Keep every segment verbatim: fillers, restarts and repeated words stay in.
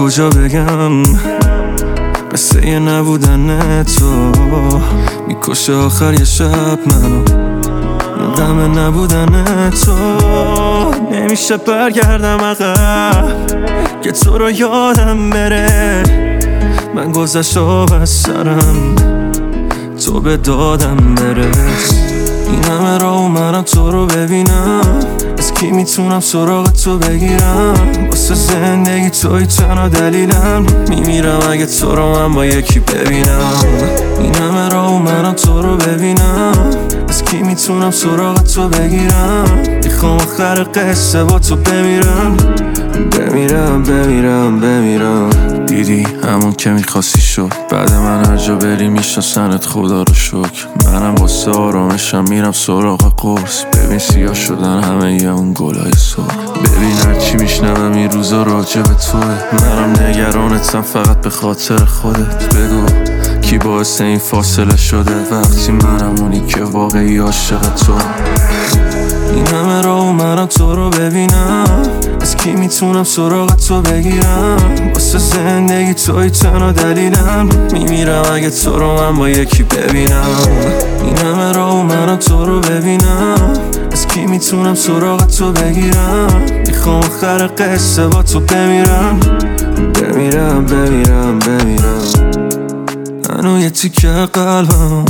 کجا بگم قصه یه نبودن تو میکشه آخر یه شب منو غم نبودن تو نمیشه برگردم عقب که تو رو یادم بره من گذشتم از سرم تو به دادم برس این همه راه اومدم تو رو ببینم از کی میتونم سراغ تو بگیرم واسه زندگی توی تنها دلیلم میمیرم اگه تو رو من با یکی ببینم این همه راه اومدم تو رو ببینم از کی میتونم سراغ تو بگیرم میخوام آخر قصه با تو بمیرم بمیرم بمیرم بمیرم دیدی همون که میخواستی شد بعد من هر جا بری میشناسنت خدا رو شکر منم واسه آرامشم میرم سراغ قرص ببین سیاه شدن همه یه اون گلای سرخ ببین هرچی میشنوم این روزا راجع به توه منم نگرانتم فقط به خاطر خودت بگو کی باعث این فاصله شده وقتی منم اونی که واقعی عاشق تو این همه راه اومدم تو رو ببینم از کی میتونم سراغ تو بگیرم واسه زندگی توی تنها دلیلم میمیرم اگه تو رو من با یکی ببینم این همه راه اومدم تو رو ببینم از کی میتونم سراغ تو بگیرم میخوام آخر قصه با تو بمیرم بمیرم بمیرم بمیرم منو یه تیکه قلبم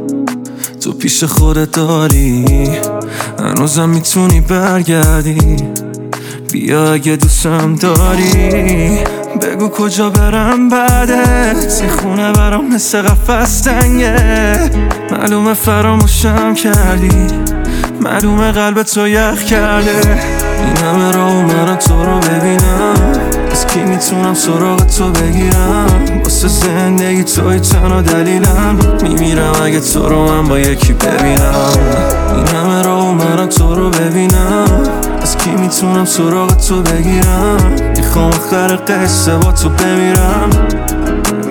تو پیش خودت داری هنوزم میتونی برگردی بیا اگه دوستم داری بگو کجا برم بعدت این خونه برام مثل قفس تنگه معلومه فراموشم کردی معلومه قلب تو یخ کرده این همه راه اومدم تو رو ببینم از کی میتونم سراغ تو بگیرم واسه زندگی توی تنها دلیلم میمیرم اگه تو رو من با یکی ببینم این همه راه اومدم تو رو ببینم از کی میتونم سراغ تو بگیرم میخوام آخر قصه با تو بمیرم